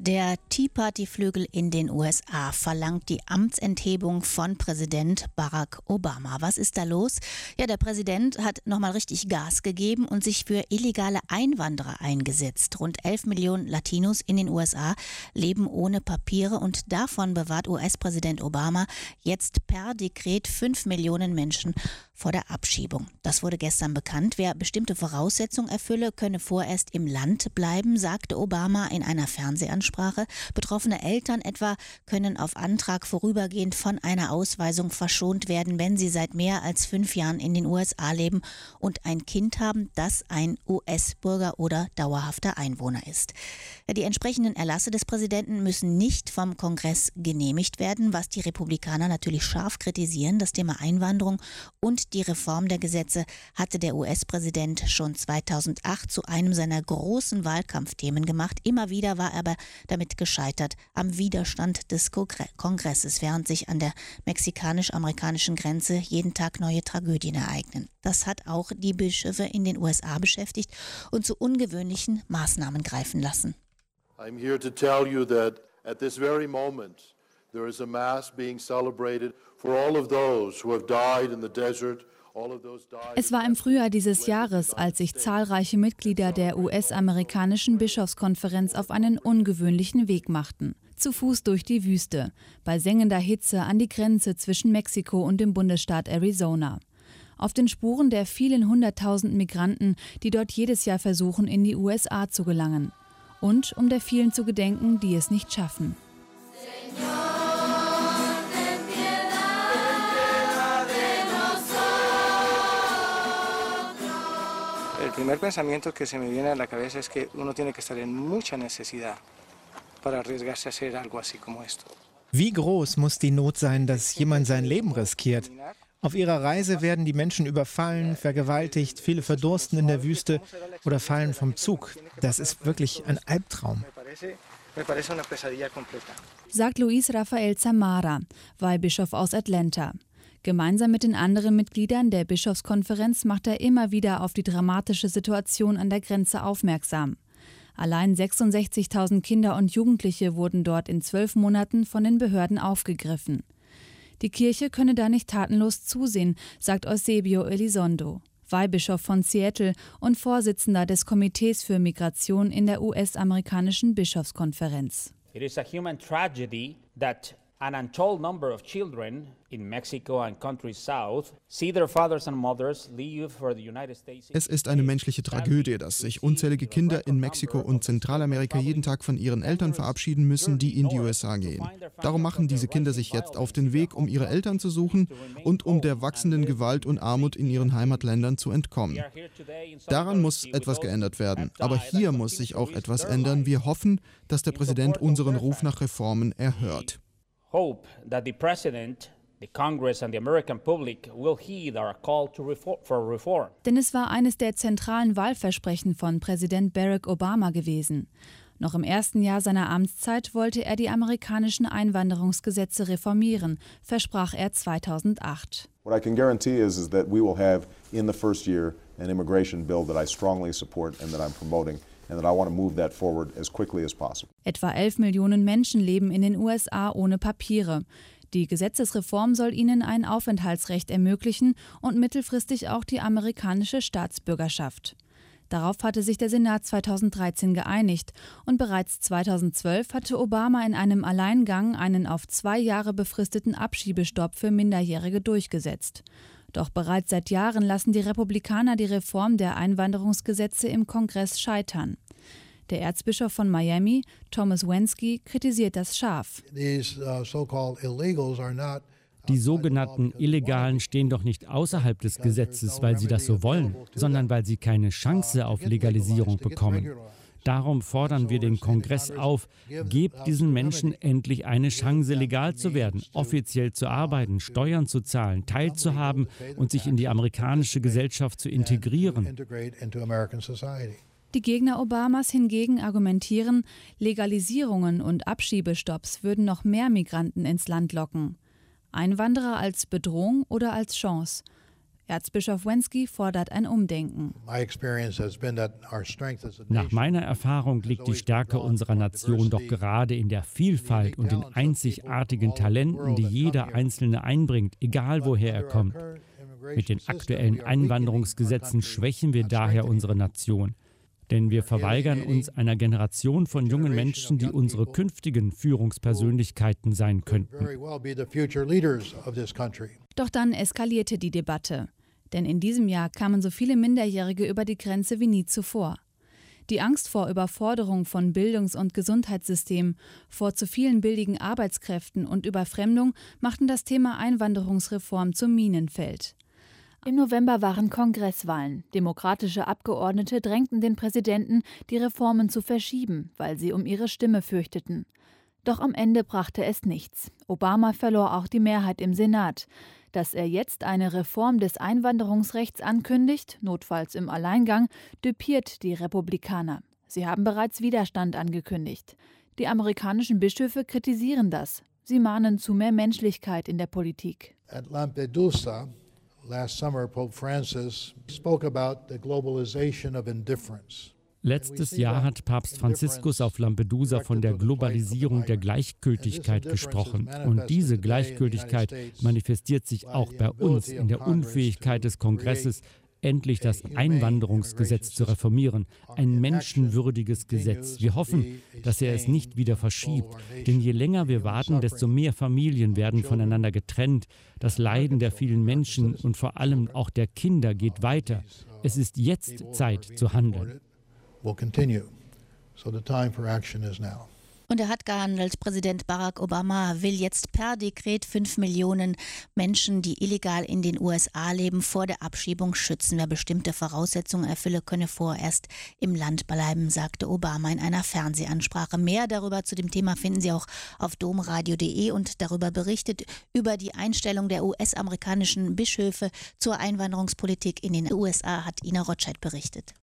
Der Tea-Party-Flügel in den USA verlangt die Amtsenthebung von Präsident Barack Obama. Was ist da los? Ja, der Präsident hat nochmal richtig Gas gegeben und sich für illegale Einwanderer eingesetzt. Rund 11 Millionen Latinos in den USA leben ohne Papiere und davon bewahrt US-Präsident Obama jetzt per Dekret 5 Millionen Menschen vor der Abschiebung. Das wurde gestern bekannt. Wer bestimmte Voraussetzungen erfülle, könne vorerst im Land bleiben, sagte Obama in einer Fernsehansprache. Betroffene Eltern etwa können auf Antrag vorübergehend von einer Ausweisung verschont werden, wenn sie seit mehr als 5 Jahren in den USA leben und ein Kind haben, das ein US-Bürger oder dauerhafter Einwohner ist. Die entsprechenden Erlasse des Präsidenten müssen nicht vom Kongress genehmigt werden, was die Republikaner natürlich scharf kritisieren. Das Thema Einwanderung und die Reform der Gesetze hatte der US-Präsident schon 2008 zu einem seiner großen Wahlkampfthemen gemacht. Immer wieder war er aber damit gescheitert am Widerstand des Kongresses, während sich an der mexikanisch-amerikanischen Grenze jeden Tag neue Tragödien ereignen. Das hat auch die Bischöfe in den USA beschäftigt und zu ungewöhnlichen Maßnahmen greifen lassen. I'm here to tell you that at this very moment there is a mass being celebrated for all of those who have died in the desert. Es war im Frühjahr dieses Jahres, als sich zahlreiche Mitglieder der US-amerikanischen Bischofskonferenz auf einen ungewöhnlichen Weg machten. Zu Fuß durch die Wüste, bei sengender Hitze an die Grenze zwischen Mexiko und dem Bundesstaat Arizona. Auf den Spuren der vielen 100.000 Migranten, die dort jedes Jahr versuchen, in die USA zu gelangen. Und um der vielen zu gedenken, die es nicht schaffen. El primer pensamiento que se me viene a la cabeza es que uno tiene que estar en mucha necesidad para arriesgarse a hacer algo así como esto. Wie groß muss die Not sein, dass jemand sein Leben riskiert? Auf ihrer Reise werden die Menschen überfallen, vergewaltigt, viele verdursten in der Wüste oder fallen vom Zug. Das ist wirklich ein Albtraum. Sagt Luis Rafael Zamara, Weihbischof aus Atlanta. Gemeinsam mit den anderen Mitgliedern der Bischofskonferenz macht er immer wieder auf die dramatische Situation an der Grenze aufmerksam. Allein 66.000 Kinder und Jugendliche wurden dort in 12 Monaten von den Behörden aufgegriffen. Die Kirche könne da nicht tatenlos zusehen, sagt Eusebio Elizondo, Weihbischof von Seattle und Vorsitzender des Komitees für Migration in der US-amerikanischen Bischofskonferenz. It is a human tragedy that an untold number of children in Mexico and countries south see their fathers and mothers leave for the United States. Es ist eine menschliche Tragödie, dass sich unzählige Kinder in Mexiko und Zentralamerika jeden Tag von ihren Eltern verabschieden müssen, die in die USA gehen. Darum machen diese Kinder sich jetzt auf den Weg, um ihre Eltern zu suchen und um der wachsenden Gewalt und Armut in ihren Heimatländern zu entkommen. Daran muss etwas geändert werden. Aber hier muss sich auch etwas ändern. Wir hoffen, dass der Präsident unseren Ruf nach Reformen erhört. Hope that the President, the Congress and the American public will heed our call for reform. Denn es war eines der zentralen Wahlversprechen von Präsident Barack Obama gewesen. Noch im ersten Jahr seiner Amtszeit wollte er die amerikanischen Einwanderungsgesetze reformieren, versprach er 2008. What I can guarantee is that we will have in the first year an immigration bill that I strongly support and that I'm promoting. And that I want to move that forward as quickly as possible. Etwa 11 Millionen Menschen leben in den USA ohne Papiere. Die Gesetzesreform soll ihnen ein Aufenthaltsrecht ermöglichen und mittelfristig auch die amerikanische Staatsbürgerschaft. Darauf hatte sich der Senat 2013 geeinigt und bereits 2012 hatte Obama in einem Alleingang einen auf 2 Jahre befristeten Abschiebestopp für Minderjährige durchgesetzt. Doch bereits seit Jahren lassen die Republikaner die Reform der Einwanderungsgesetze im Kongress scheitern. Der Erzbischof von Miami, Thomas Wensky, kritisiert das scharf. Die sogenannten Illegalen stehen doch nicht außerhalb des Gesetzes, weil sie das so wollen, sondern weil sie keine Chance auf Legalisierung bekommen. Darum fordern wir den Kongress auf, gebt diesen Menschen endlich eine Chance, legal zu werden, offiziell zu arbeiten, Steuern zu zahlen, teilzuhaben und sich in die amerikanische Gesellschaft zu integrieren. Die Gegner Obamas hingegen argumentieren, Legalisierungen und Abschiebestopps würden noch mehr Migranten ins Land locken. Einwanderer als Bedrohung oder als Chance? Erzbischof Wenski fordert ein Umdenken. Nach meiner Erfahrung liegt die Stärke unserer Nation doch gerade in der Vielfalt und den einzigartigen Talenten, die jeder Einzelne einbringt, egal woher er kommt. Mit den aktuellen Einwanderungsgesetzen schwächen wir daher unsere Nation. Denn wir verweigern uns einer Generation von jungen Menschen, die unsere künftigen Führungspersönlichkeiten sein könnten. Doch dann eskalierte die Debatte. Denn in diesem Jahr kamen so viele Minderjährige über die Grenze wie nie zuvor. Die Angst vor Überforderung von Bildungs- und Gesundheitssystemen, vor zu vielen billigen Arbeitskräften und Überfremdung machten das Thema Einwanderungsreform zum Minenfeld. Im November waren Kongresswahlen. Demokratische Abgeordnete drängten den Präsidenten, die Reformen zu verschieben, weil sie um ihre Stimme fürchteten. Doch am Ende brachte es nichts. Obama verlor auch die Mehrheit im Senat. Dass er jetzt eine Reform des Einwanderungsrechts ankündigt, notfalls im Alleingang, düpiert die Republikaner. Sie haben bereits Widerstand angekündigt. Die amerikanischen Bischöfe kritisieren das. Sie mahnen zu mehr Menschlichkeit in der Politik. At Lampedusa last summer, Pope Francis spoke about the globalization of indifference. Letztes Jahr hat Papst Franziskus auf Lampedusa von der Globalisierung der Gleichgültigkeit gesprochen. Und diese Gleichgültigkeit manifestiert sich auch bei uns in der Unfähigkeit des Kongresses, endlich das Einwanderungsgesetz zu reformieren. Ein menschenwürdiges Gesetz. Wir hoffen, dass er es nicht wieder verschiebt. Denn je länger wir warten, desto mehr Familien werden voneinander getrennt. Das Leiden der vielen Menschen und vor allem auch der Kinder geht weiter. Es ist jetzt Zeit zu handeln. Will continue. So the time for action is now. Und er hat gehandelt. Präsident Barack Obama will jetzt per Dekret 5 Millionen Menschen, die illegal in den USA leben, vor der Abschiebung schützen. Wer bestimmte Voraussetzungen erfülle, könne vorerst im Land bleiben, sagte Obama in einer Fernsehansprache. Mehr darüber zu dem Thema finden Sie auch auf domradio.de und darüber berichtet über die Einstellung der US-amerikanischen Bischöfe zur Einwanderungspolitik in den USA hat Ina Rotscheid berichtet.